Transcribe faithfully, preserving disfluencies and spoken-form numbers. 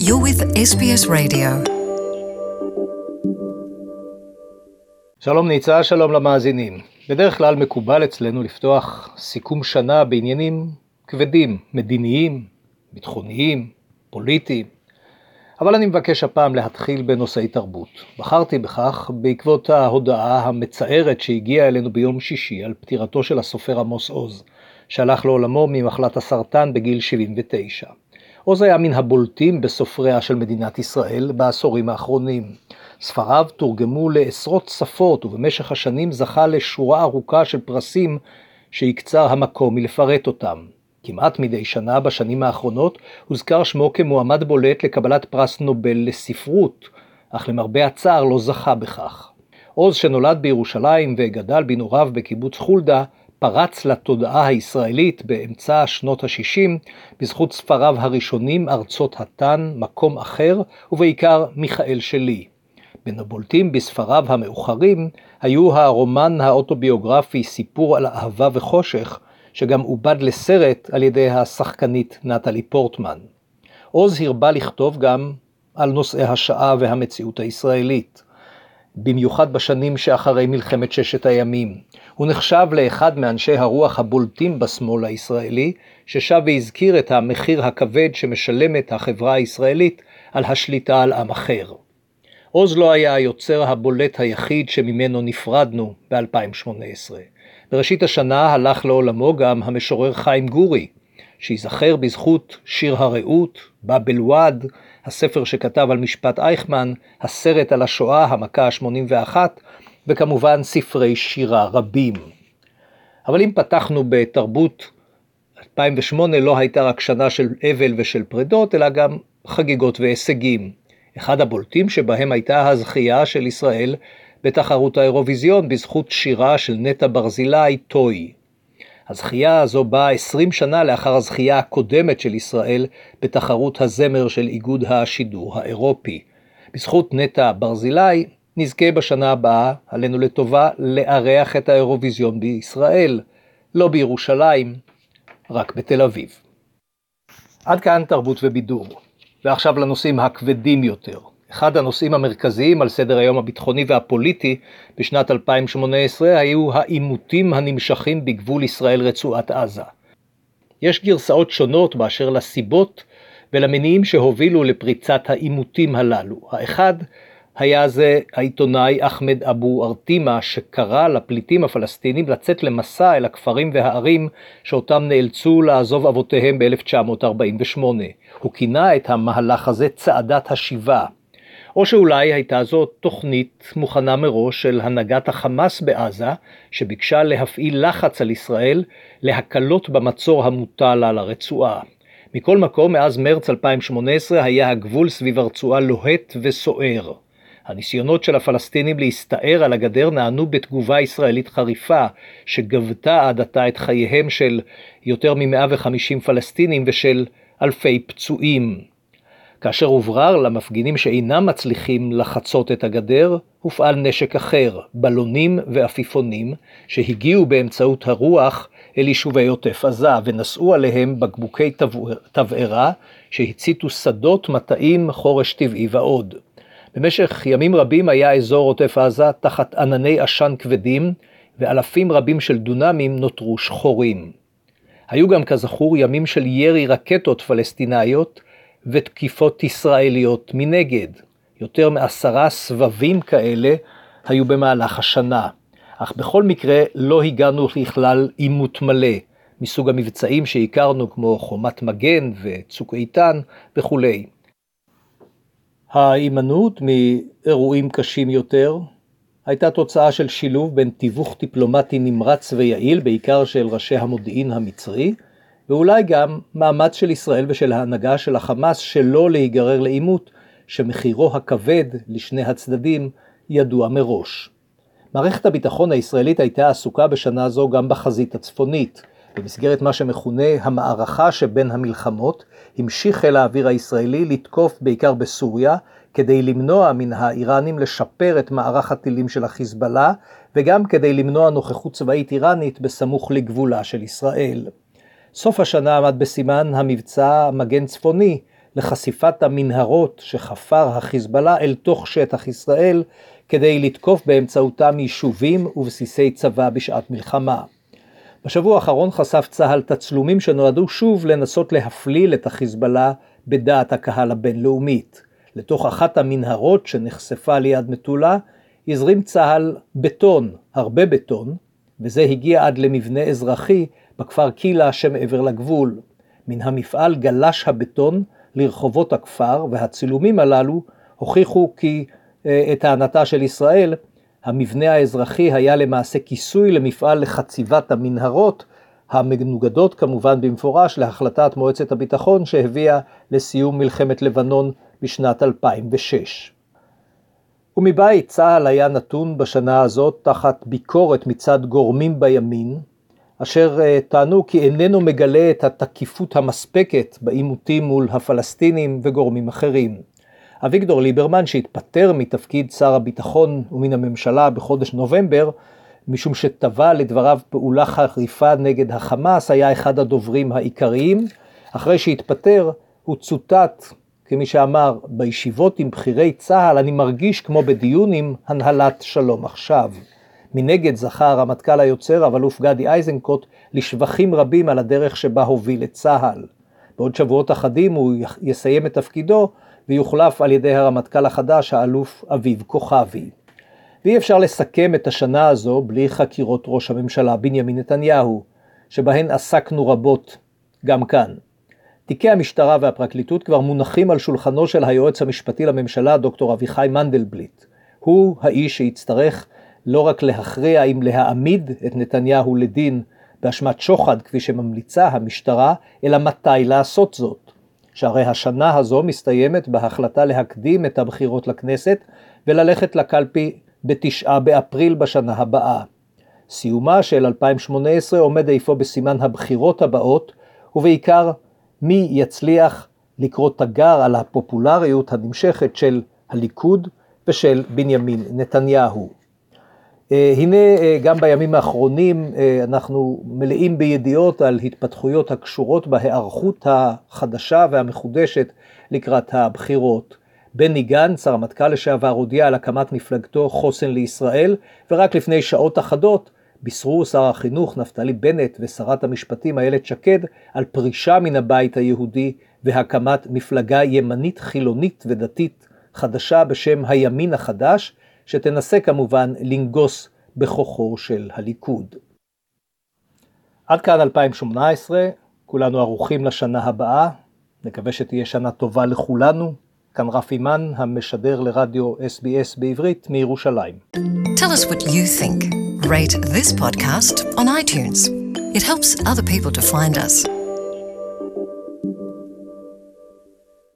You're with אס בי אס Radio. שלום ניצה, שלום למאזינים. בדרך כלל מקובל אצלנו לפתוח סיכום שנה בעניינים כבדים, מדיניים, ביטחוניים, פוליטיים. אבל אני מבקש הפעם להתחיל בנושאי תרבות. בחרתי בכך בעקבות ההודעה המצערת שהגיעה אלינו ביום שישי על פטירתו של הסופר עמוס עוז, שהלך לעולמו ממחלת הסרטן בגיל שבעים ותשע. עוז היה מן הבולטים בסופריה של מדינת ישראל בעשורים האחרונים. ספריו תורגמו לעשרות שפות ובמשך השנים זכה לשורה ארוכה של פרסים שיקצר המקום מלפרט אותם. כמעט מדי שנה בשנים האחרונות הוזכר שמו כמועמד בולט לקבלת פרס נובל לספרות, אך למרבה הצער לא זכה בכך. עוז שנולד בירושלים וגדל בנעוריו בקיבוץ חולדה, פרץ לתודעה הישראלית באמצע שנות ה-שישים בזכות ספריו הראשונים ארצות התן, מקום אחר ובעיקר מיכאל שלי. בין הבולטים בספריו המאוחרים היו הרומן האוטוביוגרפי סיפור על אהבה וחושך, שגם עובד לסרט על ידי השחקנית נטלי פורטמן. עוז הרבה לכתוב גם על נושאי השעה והמציאות הישראלית, במיוחד בשנים שאחרי מלחמת ששת הימים. הוא נחשב לאחד מאנשי הרוח הבולטים בשמאל הישראלי, ששב והזכיר את המחיר הכבד שמשלמת החברה הישראלית על השליטה על עם אחר. עוז לא היה היוצר הבולט היחיד שממנו נפרדנו ב-אלפיים שמונה עשרה. בראשית השנה הלך לעולמו גם המשורר חיים גורי, שיזכר בזכות שיר הרעות, באבל וואד, הספר שכתב על משפט אייכמן, הסרט על השואה, המכה ה-שמונים ואחת, וכמובן ספרי שירה רבים. אבל אם פתחנו בתרבות, אלפיים ושמונה לא הייתה רק שנה של אבל ושל פרדות, אלא גם חגיגות והישגים. אחד הבולטים שבהם הייתה הזכייה של ישראל בתחרות האירוויזיון בזכות שירה של נטע ברזילי, טוי. הזכייה הזו באה עשרים שנה לאחר הזכייה הקודמת של ישראל בתחרות הזמר של איגוד השידור האירופי. בזכות נטע ברזילי נזכה בשנה הבאה, עלינו לטובה, לארח את האירוויזיון בישראל, לא בירושלים, רק בתל אביב. עד כאן תרבות ובידור. ועכשיו לנושאים הכבדים יותר. אחד הנושאים המרכזיים על סדר היום הביטחוני והפוליטי בשנת אלפיים שמונה עשרה היו העימותים הנמשכים בגבול ישראל רצועת עזה. יש גרסאות שונות באשר לסיבות ולמניעים שהובילו לפריצת העימותים הללו. האחד היה זה העיתונאי אחמד אבו ארטימה, שקרא לפליטים הפלסטינים לצאת למסע אל הכפרים והערים שאותם נאלצו לעזוב אבותיהם ב-אלף תשע מאות ארבעים ושמונה. הוא כינה את המהלך הזה צעדת השיבה. או שאולי הייתה זו תוכנית מוכנה מראש של הנהגת החמאס בעזה, שביקשה להפעיל לחץ על ישראל להקלות במצור המוטל על הרצועה. מכל מקום, מאז מרץ אלפיים שמונה עשרה היה הגבול סביב הרצועה לוהט וסוער. הניסיונות של הפלסטינים להסתער על הגדר נענו בתגובה ישראלית חריפה, שגבתה עד עתה את חייהם של יותר מ-מאה וחמישים פלסטינים ושל אלפי פצועים. כאשר הוברר למפגינים שאינם מצליחים לחצות את הגדר, הופעל נשק אחר, בלונים ואפיפונים, שהגיעו באמצעות הרוח אל יישובי עוטף עזה, ונשאו עליהם בקבוקי תבערה, שהציתו שדות, מטעים, חורש טבעי ועוד. במשך ימים רבים היה אזור עוטף עזה תחת ענני עשן כבדים, ואלפים רבים של דונמים נותרו שחורים. היו גם כזכור ימים של ירי רקטות פלסטינאיות, ותקיפות ישראליות מנגד. יותר מעשרה סבבים כאלה היו במהלך השנה. אך בכל מקרה לא הגענו לכלל עימות מלא, מסוג המבצעים שהכרנו כמו חומת מגן וצוק איתן וכו'. ההימנעות מאירועים קשים יותר הייתה תוצאה של שילוב בין תיווך דיפלומטי נמרץ ויעיל, בעיקר של ראשי המודיעין המצרי, ואולי גם מאמץ של ישראל ושל ההנהגה של החמאס שלא להיגרר לעימות, שמחירו הכבד לשני הצדדים ידוע מראש. מערכת הביטחון הישראלית הייתה עסוקה בשנה זו גם בחזית הצפונית. במסגרת מה שמכונה המערכה שבין המלחמות, המשיך חיל האוויר הישראלי לתקוף בעיקר בסוריה, כדי למנוע מן האיראנים לשפר את מערך הטילים של החיזבאללה, וגם כדי למנוע נוכחות צבאית איראנית בסמוך לגבולה של ישראל. סוף השנה עמד בסימן המבצע מגן צפוני, לחשיפת המנהרות שחפר החיזבאללה אל תוך שטח ישראל, כדי לתקוף באמצעותם יישובים ובסיסי צבא בשעת מלחמה. בשבוע האחרון חשף צה"ל תצלומים שנועדו שוב לנסות להפליל את החיזבאללה בדעת הקהל הבינלאומית. לתוך אחת המנהרות שנחשפה ליד מטולה, הזרים צה"ל בטון, הרבה בטון, וזה הגיע עד למבנה אזרחי בכפר קילה שמעבר לגבול. מן המפעל גלש הבטון לרחובות הכפר, והצילומים הללו הוכיחו כי את טענתה של ישראל, המבנה האזרחי היה למעשה כיסוי למפעל לחציבת המנהרות, המנוגדות כמובן במפורש להחלטת מועצת הביטחון שהביאה לסיום מלחמת לבנון בשנת אלפיים ושש. ומבית צה"ל היה נתון בשנה הזאת תחת ביקורת מצד גורמים בימין, אשר טענו כי איננו מגלה את התקיפות המספקת בעימותים מול הפלסטינים וגורמים אחרים. אביגדור ליברמן, שהתפטר מתפקיד שר הביטחון ומן הממשלה בחודש נובמבר, משום שטבע לדבריו פעולה חריפה נגד החמאס, היה אחד הדוברים העיקריים. אחרי שהתפטר הוא צוטט כמי שאמר, בישיבות עם בחירי צה"ל אני מרגיש כמו בדיון עם הנהלת שלום עכשיו. מנגד זכה הרמטכ"ל היוצר, אבל אלוף גדי איזנקוט, לשבחים רבים על הדרך שבה הוביל את צה"ל. בעוד שבועות אחדים הוא יסיים את תפקידו, ויוחלף על ידי הרמטכ"ל החדש, האלוף אביב כוכבי. ואי אפשר לסכם את השנה הזו בלי חקירות ראש הממשלה בנימין נתניהו, שבהן עסקנו רבות גם כאן. תיקי המשטרה והפרקליטות כבר מונחים על שולחנו של היועץ המשפטי לממשלה, דוקטור אביחי מנדלבליט. הוא האיש שיצטרך לא רק להכריע אם להעמיד את נתניהו לדין באשמת שוחד כפי שממליצה המשטרה, אלא מתי לעשות זאת. שהרי השנה הזו מסתיימת בהחלטה להקדים את הבחירות לכנסת וללכת לקלפי בתשעה באפריל בשנה הבאה. סיומה של אלפיים שמונה עשרה עומד איפה בסימן הבחירות הבאות, ובעיקר מי יצליח לקרוא תגר על הפופולריות הנמשכת של הליכוד ושל בנימין נתניהו. הנה גם בימים האחרונים אנחנו מלאים בידיעות על התפתחויות הקשורות בהיערכות החדשה והמחודשת לקראת הבחירות. בני גנץ, הרמטכ"ל לשעבר, הודיע על הקמת מפלגתו חוסן לישראל, ורק לפני שעות אחדות בישרו שר החינוך נפתלי בנט ושרת המשפטים איילת שקד על פרישה מן הבית היהודי והקמת מפלגה ימנית חילונית ודתית חדשה בשם הימין החדש, שתנסה כמובן לנגוס בכוחו של הליכוד. עד כאן אלפיים שמונה עשרה, כולנו ערוכים לשנה הבאה, נקווה שתהיה שנה טובה לכולנו. כאן רפי מן, המשדר לרדיו אס בי אס בעברית מירושלים. Tell us what you think. Rate this podcast on iTunes. It helps other people to find us.